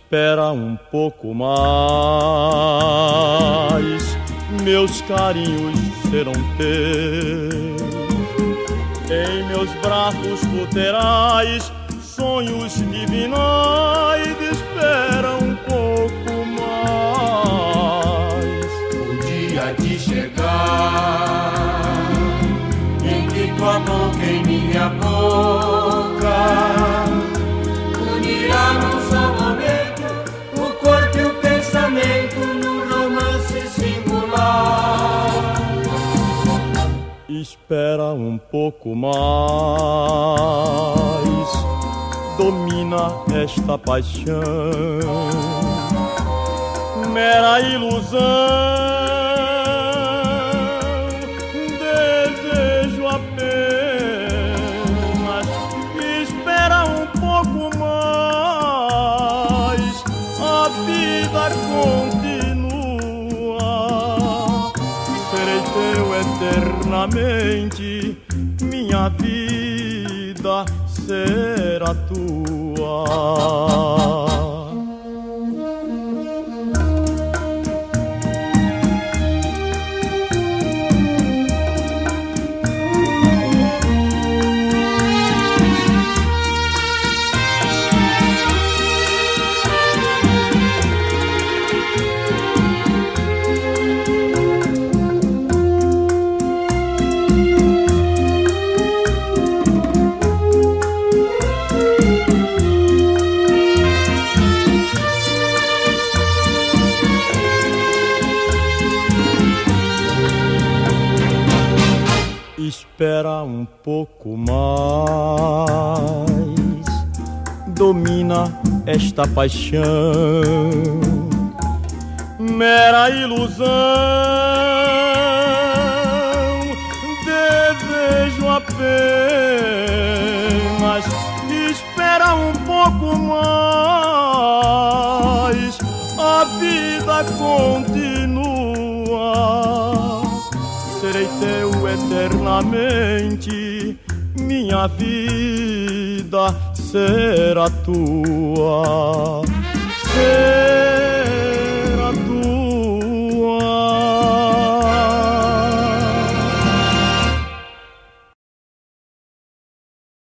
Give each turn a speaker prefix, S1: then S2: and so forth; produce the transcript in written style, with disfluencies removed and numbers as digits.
S1: Espera um pouco mais, meus carinhos serão teus. Em meus braços tu terás sonhos divinais. Espera um pouco mais.
S2: O dia de chegar em que tua boca em minha boca unirá num só momento o corpo e o pensamento num romance singular.
S1: Espera um pouco mais, domina esta paixão, mera ilusão, desejo apenas. Espera um pouco mais, a vida continua. Serei teu eternamente, minha vida será tua. Espera um pouco mais, domina esta paixão, mera ilusão, desejo apenas. Espera um pouco mais, a vida continua. Serei teu eternamente, minha vida será tua.